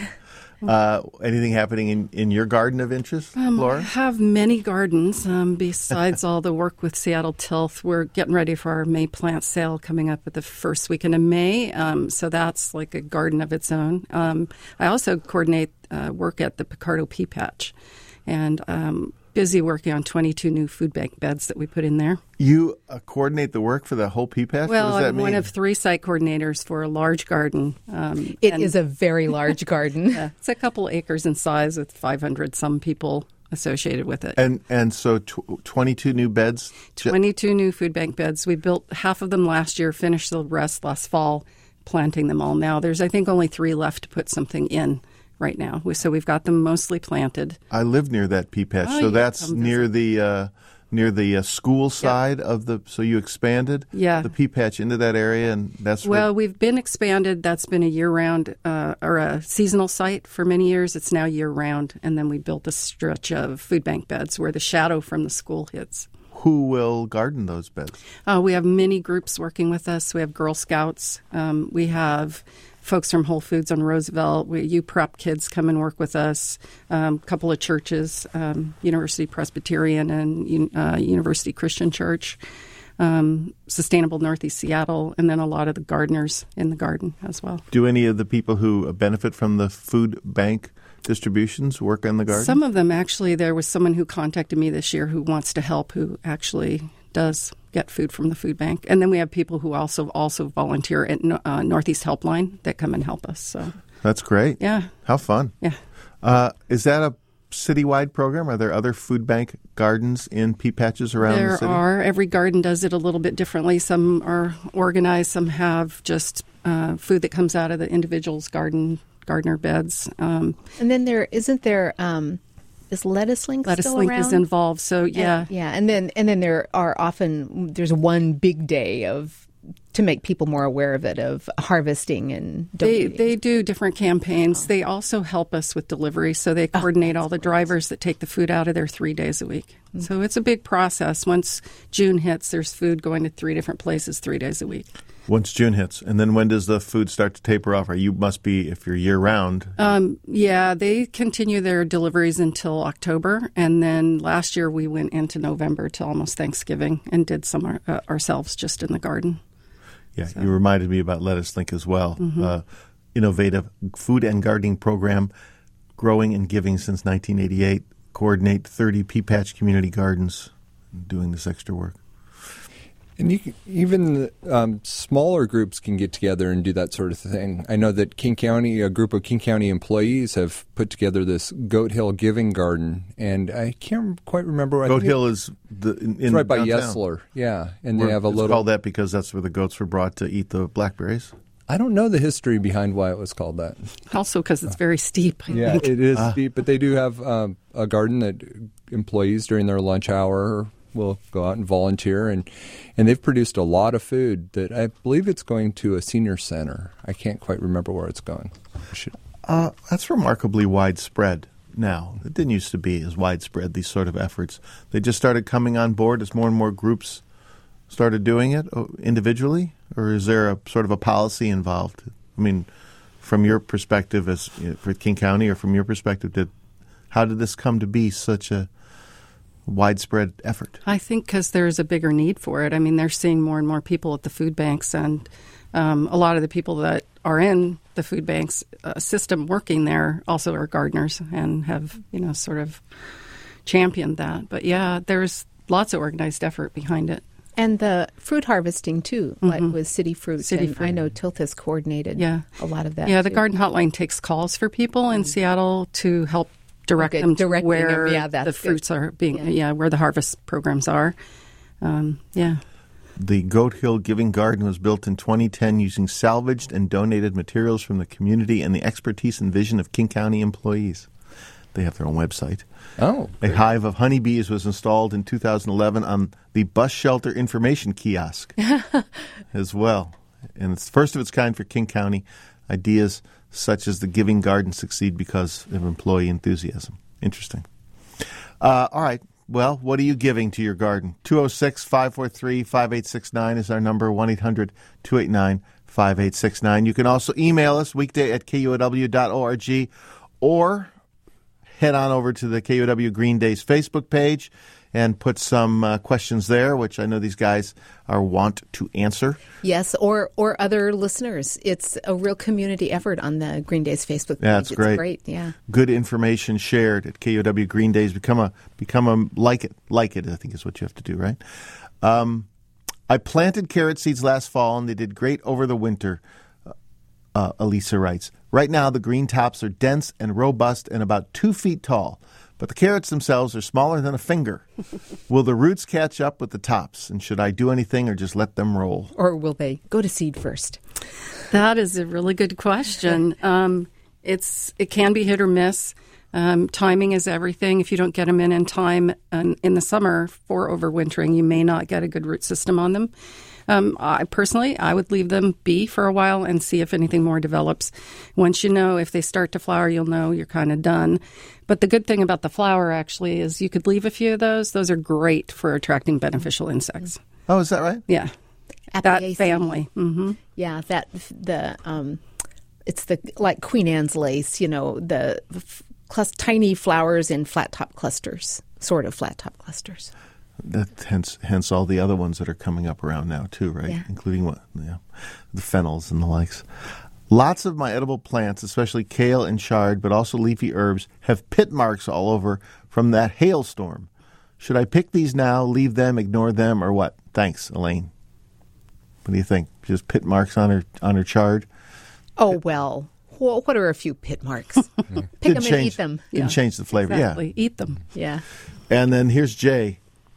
Uh, anything happening in, in your garden of interest, Um, I Laura? have many gardens. Um, besides all the work with Seattle Tilth, we're getting ready for our May plant sale coming up at the first weekend of May. Um, so that's like a garden of its own. Um, I also coordinate uh, work at the Picardo Pea Patch, and um, busy working on twenty-two new food bank beds that we put in there. You uh, coordinate the work for the whole pea patch? Well, what does that I'm mean? one of three site coordinators for a large garden. Um, It and- is a very large garden. Yeah, it's a couple acres in size with five hundred some people associated with it. and and so tw- twenty-two new beds? Ju- twenty-two new food bank beds. We built half of them last year, finished the rest last fall, planting them all now. There's, I think, only three left to put something in right now. We- So we've got them mostly planted. I live near that pea patch, Oh, so yeah, that's come near the uh, near the uh, school side of the. So you expanded Yeah. the pea patch into that area, and that's Well, where, we've been expanded. That's been a year-round uh, or a seasonal site for many years. It's now year-round. And then we built a stretch of food bank beds where the shadow from the school hits. who will garden those beds? Uh, we have many groups working with us. We have Girl Scouts. Um, we have folks from Whole Foods on Roosevelt. We, U Prep kids come and work with us. A um, couple of churches, um, University Presbyterian and uh, University Christian Church, um, Sustainable Northeast Seattle, and then a lot of the gardeners in the garden as well. Do any of the people who benefit from the food bank distributions work in the garden? Some of them, actually. There was someone who contacted me this year who wants to help, who actually does get food from the food bank. And then we have people who also also volunteer at uh, Northeast Helpline that come and help us. So That's great. yeah, How fun. yeah. Uh, is that a citywide program? Are there other food bank gardens in pea patches around There the city? are. Every garden does it a little bit differently. Some are organized. Some have just uh, food that comes out of the individual's garden gardener beds. Um, And then there isn't there um, is Lettuce Link Lettuce still Link around? is involved. So yeah, And- yeah, and then and then there are often there's one big day of to make people more aware of it, of harvesting and They donating. they do different campaigns. They also help us with delivery, so they coordinate all the drivers that take the food out of there three days a week. So it's a big process. Once June hits, there's food going to three different places three days a week. Once June hits. And then when does the food start to taper off? Or you must be, if you're year-round. Um, yeah, they continue their deliveries until October, and then last year we went into November to almost Thanksgiving and did some our, uh, ourselves just in the garden. Yeah, you reminded me about Lettuce Link as well. Mm-hmm. Uh, innovative food and gardening program, growing and giving since nineteen eighty-eight. Coordinate thirty pea patch community gardens, doing this extra work. And you can, even um, smaller groups can get together and do that sort of thing. I know that King County, a group of King County employees, have put together this Goat Hill Giving Garden, and I can't quite remember. I Goat think Hill is the in, it's in right by downtown. Yesler, yeah, and Where they have a it's little. called that because that's where the goats were brought to eat the blackberries. I don't know the history behind why it was called that. Also because it's very steep. I Yeah, think. it is Ah. steep, but they do have um, a garden that employees during their lunch hour will go out and volunteer, and, and they've produced a lot of food that I believe it's going to a senior center. I can't quite remember where it's going. I should... uh, that's remarkably widespread now. It didn't used to be as widespread, these sort of efforts. They just started coming on board as more and more groups started doing it individually, or is there a sort of a policy involved? I mean, from your perspective as you know, for King County, or from your perspective, did how did this come to be such a widespread effort? I think because there's a bigger need for it. I mean, they're seeing more and more people at the food banks, and um, a lot of the people that are in the food banks uh, system working there also are gardeners and have, you know, sort of championed that. But yeah, there's lots of organized effort behind it. And the fruit harvesting, too, Mm-hmm. like with City Fruit. City and Fruit. I know Tilth has coordinated yeah. a lot of that. Yeah, the too. Garden Hotline takes calls for people in Seattle to help direct Okay, them to directing where them. Yeah, that's the fruits good. are being, Yeah. yeah. where the harvest programs are. Um, yeah. The Goat Hill Giving Garden was built in twenty ten using salvaged and donated materials from the community and the expertise and vision of King County employees. They have their own website. Oh. A hive of honeybees was installed in two thousand eleven on the bus shelter information kiosk as well. And it's the first of its kind for King County. Ideas such as the Giving Garden succeed because of employee enthusiasm. Interesting. Uh, all right. Well, what are you giving to your garden? two oh six, five four three, five eight six nine is our number, one eight hundred, two eight nine, five eight six nine. You can also email us, weekday at K U O W dot org, or head on over to the K U O W Green Days Facebook page and put some uh, questions there, which I know these guys are want to answer. Yes, or or other listeners. It's a real community effort on the Green Days Facebook page. Yeah, it's great. great, yeah. Good information shared at K U O W Green Days. Become a, become a, like it, like it, I think is what you have to do, right? Um, I planted carrot seeds last fall, and they did great over the winter, uh, Elisa writes. Right now, the green tops are dense and robust and about two feet tall, but the carrots themselves are smaller than a finger. Will the roots catch up with the tops, and should I do anything or just let them roll? Or will they go to seed first? That is a really good question. Um, it's it can be hit or miss. Um, timing is everything. If you don't get them in in time um, in the summer for overwintering, you may not get a good root system on them. Um, I personally, I would leave them be for a while and see if anything more develops. Once you know, if they start to flower, you'll know you're kind of done. But the good thing about the flower, actually, is you could leave a few of those. Those are great for attracting beneficial insects. Oh, is that right? Yeah. That family. Mm-hmm. Yeah, that the um, it's the like Queen Anne's lace. You know, the f- clus- tiny flowers in flat top clusters, sort of flat top clusters. That hence, hence all the other ones that are coming up around now too, right? Yeah. Including what, yeah, the fennels and the likes. Lots of my edible plants, especially kale and chard, but also leafy herbs, have pit marks all over from that hailstorm. Should I pick these now, leave them, ignore them, or what? Thanks, Elaine. What do you think? Just pit marks on her on her chard? Oh well, well what are a few pit marks? Pick Didn't them and change- eat them. Didn't Yeah. change the flavor. Exactly. Eat them. Yeah. Yeah. And then here's Jay.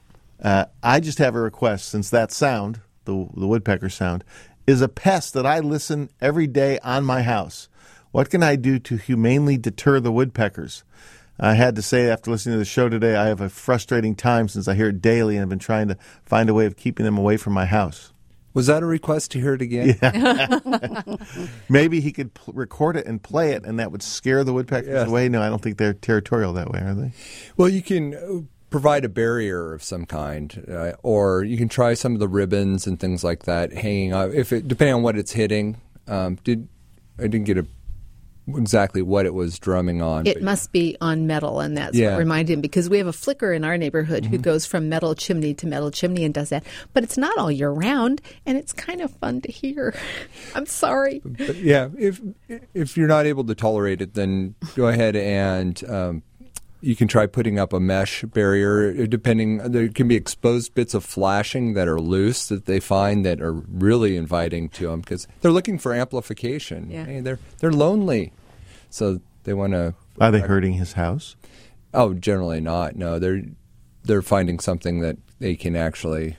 Uh, I just have a request, since that sound, the the woodpecker sound, is a pest that I listen every day on my house. What can I do to humanely deter the woodpeckers? I had to say, after listening to the show today, I have a frustrating time since I hear it daily, and I've been trying to find a way of keeping them away from my house. Was that a request to hear it again? Yeah. Maybe he could pl- record it and play it, and that would scare the woodpeckers Yes. away. No, I don't think they're territorial that way, are they? Well, you can uh, provide a barrier of some kind, uh, or you can try some of the ribbons and things like that hanging up. If it, depending on what it's hitting. Um, did I didn't get a, exactly what it was drumming on. It but- must be on metal, and that's Yeah. what reminded him, because we have a flicker in our neighborhood who Mhm. goes from metal chimney to metal chimney and does that. But it's not all year round, and it's kind of fun to hear. I'm sorry. But yeah, if if you're not able to tolerate it, then go ahead and um, you can try putting up a mesh barrier. Depending, there can be exposed bits of flashing that are loose that they find that are really inviting to them because they're looking for amplification. Yeah. Hey, they're they're lonely, so they want to. Are they hurting his house? Oh, generally not. No, they're they're finding something that they can actually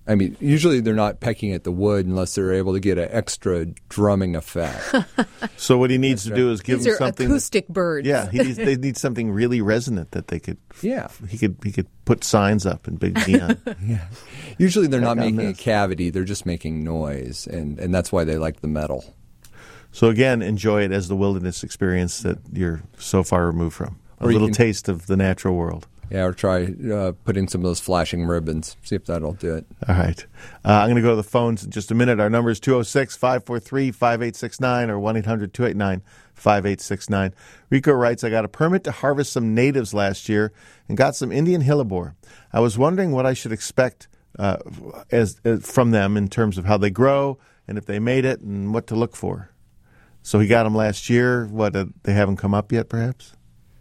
I mean, usually they're not pecking at the wood unless they're able to get an extra drumming effect. So what he needs That's to do right. is give These him are something. acoustic that, birds. Yeah, he needs, they need something really resonant that they could. Yeah. he could he could put signs up in big neon. Yeah. Usually they're not Check on making a this. cavity; they're just making noise, and, and that's why they like the metal. So again, enjoy it as the wilderness experience that you're so far removed from. A Or you little can- taste of the natural world. Yeah, or try uh, putting some of those flashing ribbons. See if that'll do it. All right. Uh, I'm going to go to the phones in just a minute. Our number is two oh six, five four three, five eight six nine or one eight hundred, two eight nine, five eight six nine. Rico writes, I got a permit to harvest some natives last year and got some Indian hellebore. I was wondering what I should expect uh, as, as from them in terms of how they grow and if they made it and what to look for. So he got them last year. What, uh, they haven't come up yet, perhaps?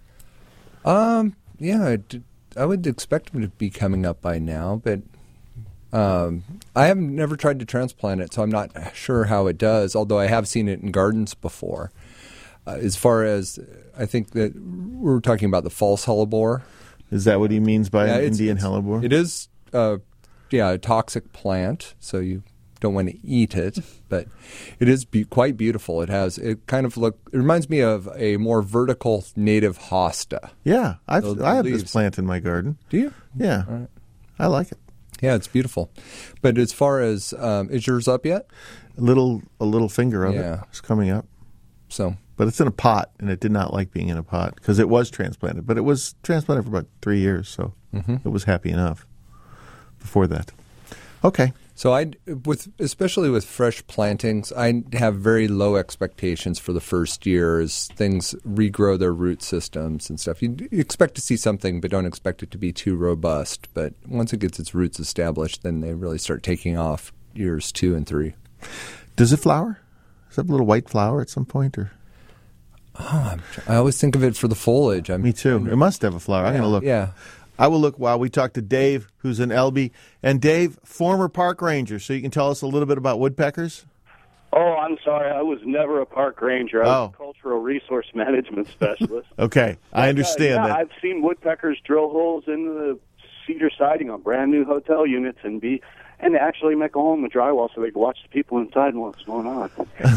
Um, yeah, I, d- I would expect them to be coming up by now, but um, I have never tried to transplant it, so I'm not sure how it does, although I have seen it in gardens before. Uh, as far as, I think that we're talking about the false hellebore. Is that what he means by Yeah, an it's- Indian it's- hellebore? It is, uh, yeah, a toxic plant, so you don't want to eat it, but it is be- quite beautiful. It has, it kind of look, it reminds me of a more vertical native hosta. Yeah, I've, The I have leaves. this plant in my garden. Do you? Yeah, All right. I like it. Yeah, it's beautiful. But as far as, um, is yours up yet? A little, a little finger of Yeah. it is coming up. So, But it's in a pot, and it did not like being in a pot because it was transplanted. But it was transplanted for about three years, so Mhm. it was happy enough before that. Okay. so I, with especially with fresh plantings, I have very low expectations for the first year as things regrow their root systems and stuff. You, you expect to see something, but don't expect it to be too robust. But once it gets its roots established, then they really start taking off years two and three. Does it flower? Does it have a little white flower at some point? Or Oh, I'm, I always think of it for the foliage. I'm, Me too. It must have a flower. I'm Yeah, going to look. yeah. I will look while we talk to Dave, who's in Elby. And Dave, former park ranger, so you can tell us a little bit about woodpeckers? Oh, I'm sorry. I was never a park ranger. I was Oh. a cultural resource management specialist. Okay, I understand uh, yeah, that. I've seen woodpeckers drill holes in the cedar siding on brand new hotel units and be and actually make a hole in the drywall so they can watch the people inside and what's going on.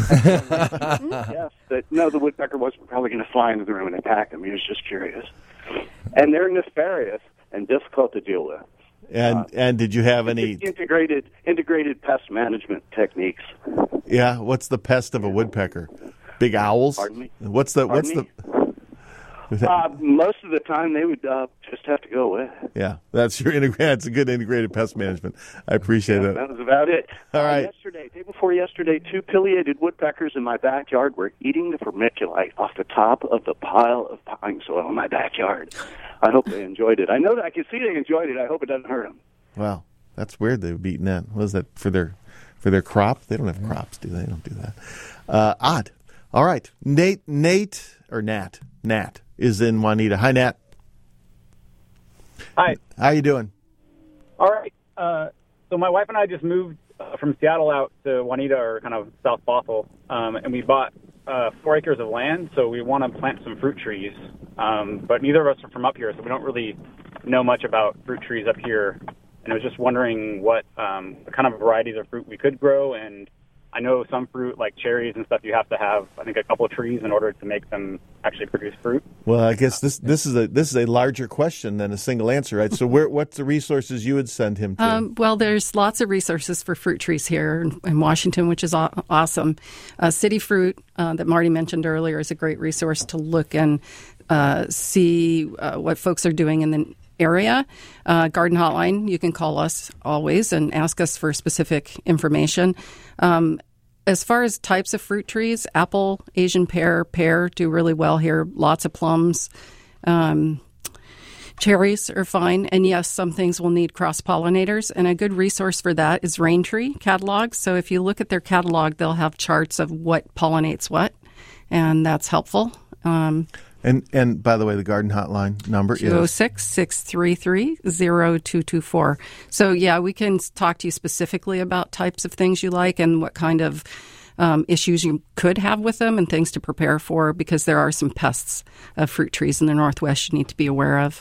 Yes, that no, the woodpecker wasn't probably going to fly into the room and attack him. He was just curious. And they're nefarious and difficult to deal with. And Uh, and did you have any? integrated integrated pest management techniques? Yeah, what's the pest of a woodpecker? Big owls. Pardon me? What's the what's Pardon the? Uh, most of the time, they would uh, just have to go away. Yeah, that's your integrated. It's a good integrated pest management. I appreciate Yeah, it. that was about it. All Uh, right. Yesterday, day before yesterday, two pileated woodpeckers in my backyard were eating the vermiculite off the top of the pile of pine soil in my backyard. I hope they enjoyed it. I know that I can see they enjoyed it. I hope it doesn't hurt them. Wow, that's weird. They've beaten that. What is that for their for their crop? They don't have crops, do they? They don't do that. Uh, odd. All right, Nate. Nate or Nat? Nat is in Juanita. Hi, Nat. Hi. How you doing? All right. Uh, so my wife and I just moved uh, from Seattle out to Juanita, or kind of South Bothell, um, and we bought uh, four acres of land. So we want to plant some fruit trees, um, but neither of us are from up here, so we don't really know much about fruit trees up here. And I was just wondering what um, kind of varieties of fruit we could grow. And I know some fruit, like cherries and stuff, you have to have, I think, a couple of trees in order to make them actually produce fruit. Well, I guess this this is a this is a larger question than a single answer, right? So, where what's the resources you would send him to? Um, well, there's lots of resources for fruit trees here in, in Washington, which is aw- awesome. Uh, City Fruit, uh, that Marty mentioned earlier, is a great resource to look and uh, see uh, what folks are doing in the area. Uh, Garden Hotline, you can call us always and ask us for specific information. Um, as far as types of fruit trees, apple, Asian pear, pear do really well here. Lots of plums. Um, cherries are fine. And yes, some things will need cross-pollinators. And a good resource for that is Rain Tree catalog. So if you look at their catalog, they'll have charts of what pollinates what. And that's helpful. Um, And and by the way, the garden hotline number two oh is six, six three three, oh two two four. So, yeah, we can talk to you specifically about types of things you like and what kind of um, issues you could have with them and things to prepare for, because there are some pests of fruit trees in the Northwest you need to be aware of.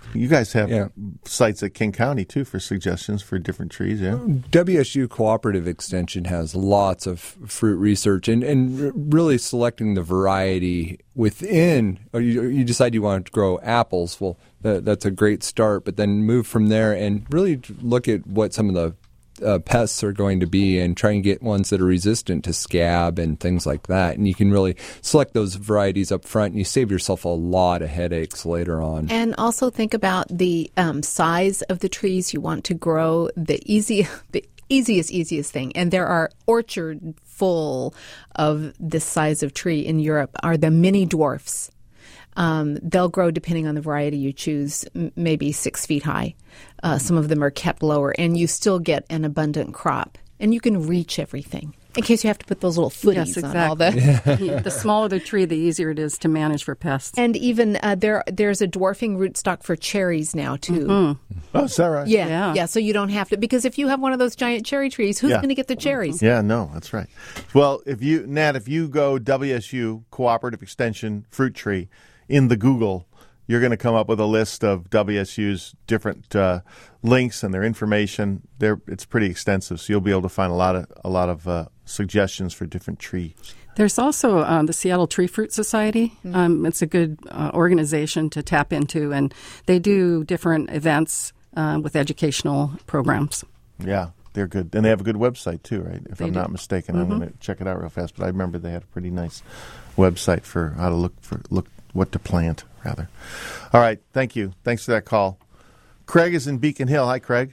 You guys have Yeah. sites at King County, too, for suggestions for different trees, yeah? W S U Cooperative Extension has lots of fruit research and, and r- really selecting the variety within, or you, you decide you want to grow apples, well, that, that's a great start, but then move from there and really look at what some of the uh, pests are going to be and try and get ones that are resistant to scab and things like that. And you can really select those varieties up front and you save yourself a lot of headaches later on. And also think about the um, size of the trees you want to grow. The easy, the easiest, easiest thing, and there are orchards full of this size of tree in Europe, are the mini dwarfs. Um, they'll grow, depending on the variety you choose, m- maybe six feet high. Uh, some of them are kept lower, and you still get an abundant crop. And you can reach everything, in case you have to put those little footies Yes, exactly. on all the... Yeah, the smaller the tree, the easier it is to manage for pests. And even uh, there, there's a dwarfing rootstock for cherries now, too. Mm-hmm. Oh, is that right? Yeah, Yeah. yeah, so you don't have to, because if you have one of those giant cherry trees, who's Yeah. going to get the cherries? Yeah, no, that's right. Well, if you, Nat, if you go W S U Cooperative Extension Fruit Tree in the Google, you're going to come up with a list of W S U's different uh, links and their information. They're, it's pretty extensive, so you'll be able to find a lot of a lot of uh, suggestions for different trees. There's also uh, the Seattle Tree Fruit Society. Mm-hmm. Um, it's a good uh, organization to tap into, and they do different events uh, with educational programs. Yeah, they're good. And they have a good website, too, right? If They I'm do. not mistaken. Mm-hmm. I'm going to check it out real fast, but I remember they had a pretty nice website for how to look for look what to plant, rather. All right, thank you. Thanks for that call. Craig is in Beacon Hill. Hi, Craig.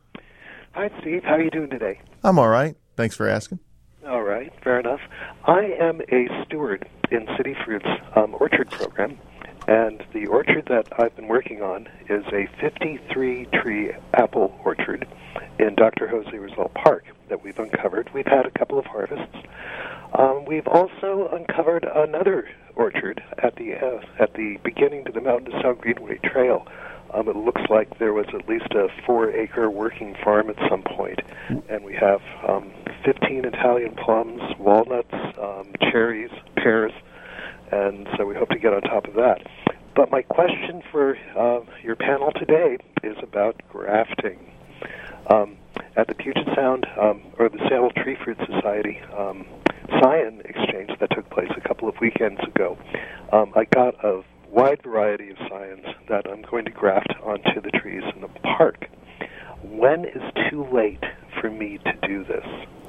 Hi, Steve. How are you doing today? I'm all right. Thanks for asking. All right, fair enough. I am a steward in City Fruit's um, orchard program, and the orchard that I've been working on is a fifty-three tree apple orchard in Doctor Jose Rizal Park that we've uncovered. We've had a couple of harvests. Um, we've also uncovered another orchard at the uh, at the beginning to the Mountain to South Greenway Trail. Um, it looks like there was at least a four-acre working farm at some point, and we have um, fifteen Italian plums, walnuts, um, cherries, pears, and so we hope to get on top of that. But my question for uh, your panel today is about grafting. Um, at the Puget Sound, um, or the Seattle Tree Fruit Society um, Scion Exchange that took place a couple of weekends ago, um, I got a wide variety of scions that I'm going to graft onto the trees in the park. When is too late for me to do this?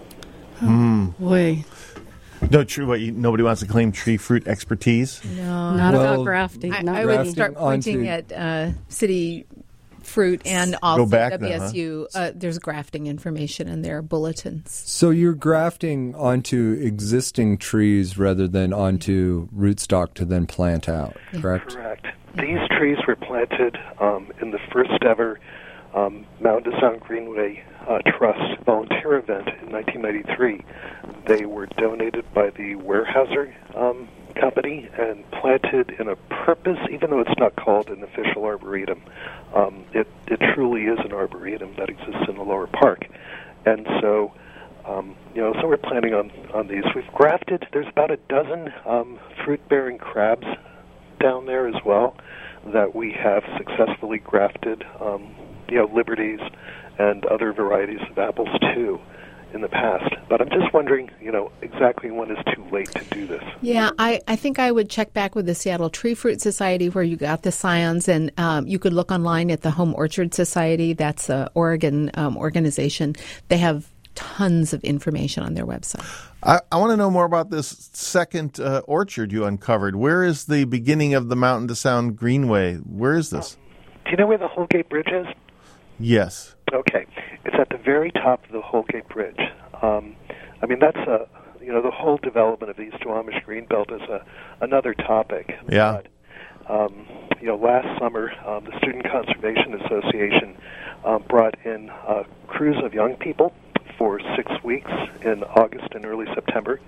Hmm. Boy. No, true. What, you, nobody wants to claim tree fruit expertise? No. Not Well, about grafting. I, not I really. would start pointing onto- at uh, city fruit and also back then, W S U. Uh, there's grafting information in their bulletins. So you're grafting onto existing trees rather than onto rootstock to then plant out, correct? Correct. These trees were planted um, in the first ever um, Mountain to Sound Greenway uh, Trust volunteer event in nineteen ninety-three. They were donated by the Weyerhaeuser um, company and planted in a purpose, even though it's not called an official arboretum. Um, it, it truly is an arboretum that exists in the lower park. And so, um, you know, so we're planning on, on these. We've grafted, there's about a dozen um, fruit-bearing crabs down there as well that we have successfully grafted, um, you know, Liberties and other varieties of apples too in the past. But I'm just wondering, you know, exactly when is too late to do this. Yeah, I, I think I would check back with the Seattle Tree Fruit Society where you got the scions, and um, you could look online at the Home Orchard Society. That's an Oregon um, organization. They have tons of information on their website. I, I want to know more about this second uh, orchard you uncovered. Where is the beginning of the Mountain to Sound Greenway? Where is this? Do you know where the Holgate Bridge is? Yes. Okay. It's at the very top of the Holgate Bridge. Um, I mean, that's a, you know, the whole development of the East Duwamish Greenbelt is a, another topic. Yeah. But, um, you know, last summer, um, the Student Conservation Association um, brought in a cruise of young people for six weeks in August and early September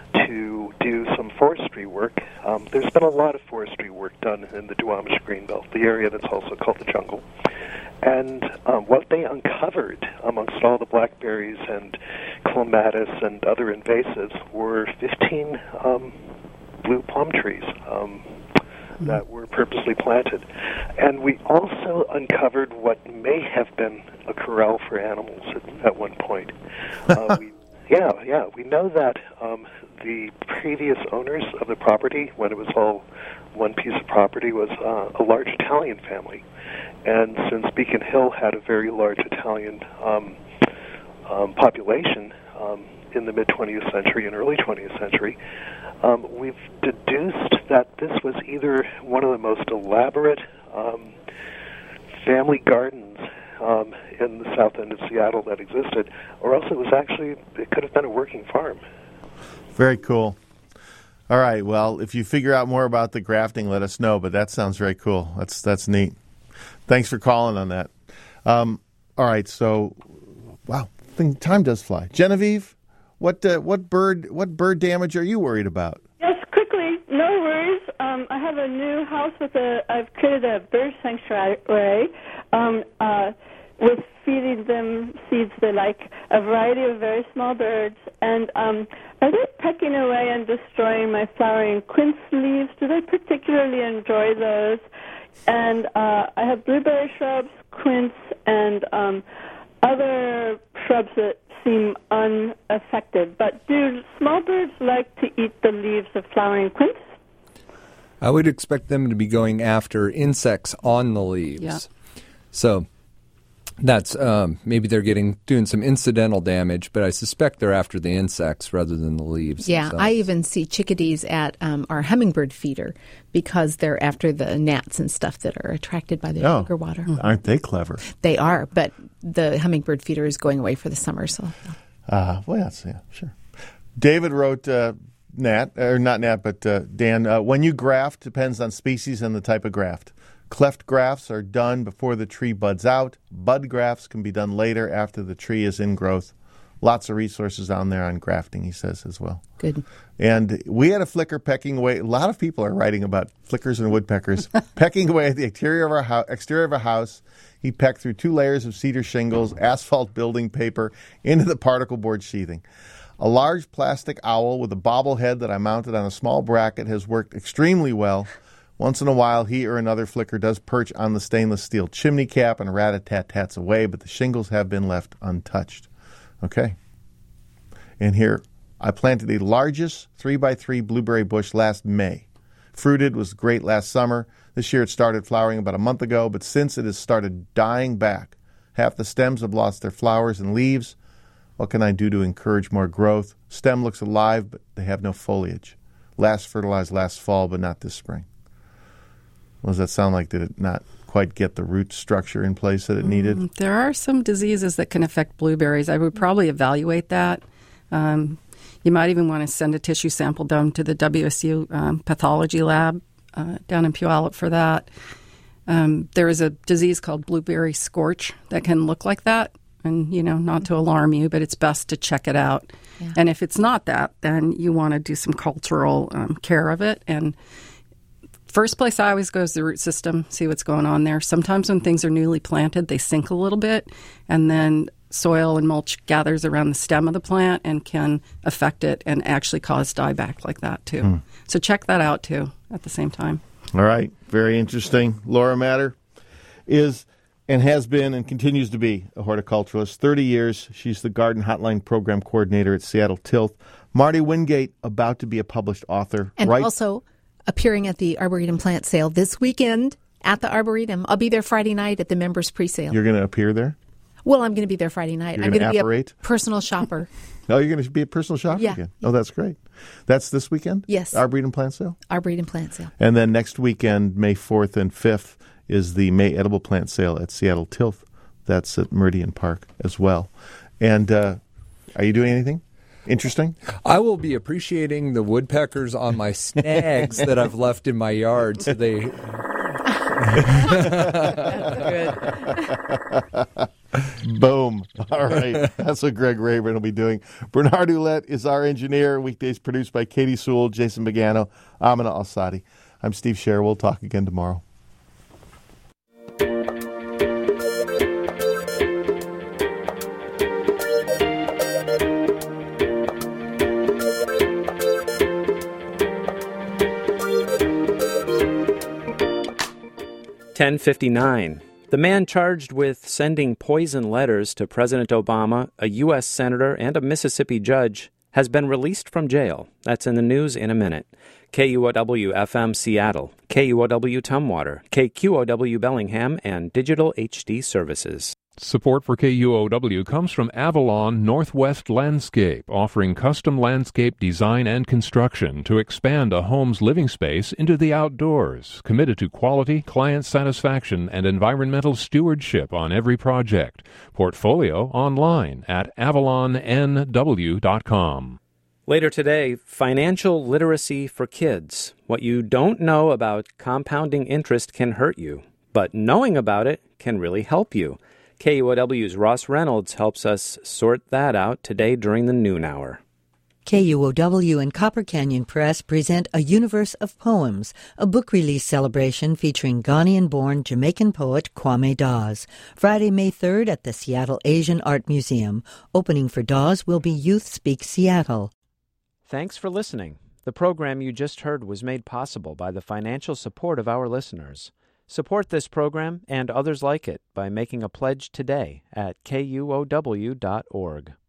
to do some forestry work. Um, there's been a lot of forestry work done in the Duwamish Greenbelt, the area that's also called the jungle. And um, what they uncovered amongst all the blackberries and clematis and other invasives were fifteen um, blue plum trees. Um, mm-hmm. that were purposely planted. And we also uncovered what may have been a corral for animals at, at one point. Uh, we, yeah, yeah. We know that um, the previous owners of the property, when it was all one piece of property, was uh, a large Italian family. And since Beacon Hill had a very large Italian um, um, population um, in the mid-twentieth century and early twentieth century, um, we've deduced that this was either one of the most elaborate um, family gardens um, in the south end of Seattle that existed, or else it was actually, it could have been a working farm. Very cool. All right, well, if you figure out more about the grafting, let us know, but that sounds very cool. That's that's neat. Thanks for calling on that. Um, all right, so, wow, I think time does fly. Genevieve, what uh, what bird what bird damage are you worried about? Yes, quickly, no worries. Um, I have a new house with a, I've created a bird sanctuary um, uh, with feeding them seeds they like, a variety of very small birds, and um, are they pecking away and destroying my flowering quince leaves? Do they particularly enjoy those? And uh, I have blueberry shrubs, quince, and um, other shrubs that seem unaffected. But do small birds like to eat the leaves of flowering quince? I would expect them to be going after insects on the leaves. Yeah. So that's um, maybe they're getting doing some incidental damage, but I suspect they're after the insects rather than the leaves. Yeah, themselves. I even see chickadees at um, our hummingbird feeder because they're after the gnats and stuff that are attracted by the Oh, sugar water. aren't they clever? They are, but the hummingbird feeder is going away for the summer. So, Uh, well, that's, yeah, sure. David wrote, uh, Nat, or not Nat, but uh, Dan, uh, when you graft, depends on species and the type of graft. Cleft grafts are done before the tree buds out. Bud grafts can be done later after the tree is in growth. Lots of resources on there on grafting, he says, as well. Good. And we had a flicker pecking away. A lot of people are writing about flickers and woodpeckers pecking away at the exterior of our house. Exterior of our house. He pecked through two layers of cedar shingles, asphalt building paper, into the particle board sheathing. A large plastic owl with a bobblehead that I mounted on a small bracket has worked extremely well. Once in a while, he or another flicker does perch on the stainless steel chimney cap and rat-a-tat-tats away, but the shingles have been left untouched. Okay. And here, I planted the largest three by three blueberry bush last May. Fruited, was great last summer. This year it started flowering about a month ago, but since it has started dying back, half the stems have lost their flowers and leaves. What can I do to encourage more growth? Stem looks alive, but they have no foliage. Last fertilized last fall, but not this spring. What does that sound like? Did it not quite get the root structure in place that it needed? Mm, there are some diseases that can affect blueberries. I would probably evaluate that. Um, you might even want to send a tissue sample down to the W S U um, pathology lab uh, down in Puyallup for that. Um, there is a disease called blueberry scorch that can look like that. And, you know, not to alarm you, but it's best to check it out. Yeah. And if it's not that, then you want to do some cultural um, care of it. And first place I always go is the root system, see what's going on there. Sometimes when things are newly planted, they sink a little bit, and then soil and mulch gathers around the stem of the plant and can affect it and actually cause dieback like that, too. Hmm. So check that out, too, at the same time. All right. Very interesting. Laura Matter is and has been and continues to be a horticulturalist. thirty years. She's the Garden Hotline Program Coordinator at Seattle Tilth. Marty Wingate, about to be a published author. And right? also appearing at the Arboretum plant sale this weekend at the Arboretum. I'll be there Friday night at the members pre-sale. You're going to appear there? Well, I'm going to be there Friday night. You're I'm going to be a personal shopper. Oh, you're going to be a personal shopper yeah. again? Oh, that's great. That's this weekend? Yes. Arboretum plant sale? Arboretum plant sale. And then next weekend, May fourth and fifth, is the May edible plant sale at Seattle Tilth. That's at Meridian Park as well. And uh, are you doing anything interesting? I will be appreciating the woodpeckers on my snags that I've left in my yard. So they. Boom. All right. That's what Greg Rayburn will be doing. Bernard Ouellette is our engineer. Weekdays produced by Katie Sewell, Jason Begano, Amina Al-Sadi. I'm Steve Scher. We'll talk again tomorrow. ten fifty-nine. The man charged with sending poison letters to President Obama, a U S senator, and a Mississippi judge has been released from jail. That's in the news in a minute. K U O W F M Seattle, K U O W Tumwater, K Q O W Bellingham, and Digital H D Services. Support for K U O W comes from Avalon Northwest Landscape, offering custom landscape design and construction to expand a home's living space into the outdoors, committed to quality, client satisfaction, and environmental stewardship on every project. Portfolio online at avalon n w dot com. Later today, financial literacy for kids. What you don't know about compounding interest can hurt you, but knowing about it can really help you. K U O W's Ross Reynolds helps us sort that out today during the noon hour. K U O W and Copper Canyon Press present A Universe of Poems, a book release celebration featuring Ghanaian-born Jamaican poet Kwame Dawes. Friday, May third at the Seattle Asian Art Museum. Opening for Dawes will be Youth Speak Seattle. Thanks for listening. The program you just heard was made possible by the financial support of our listeners. Support this program and others like it by making a pledge today at K U O W dot org.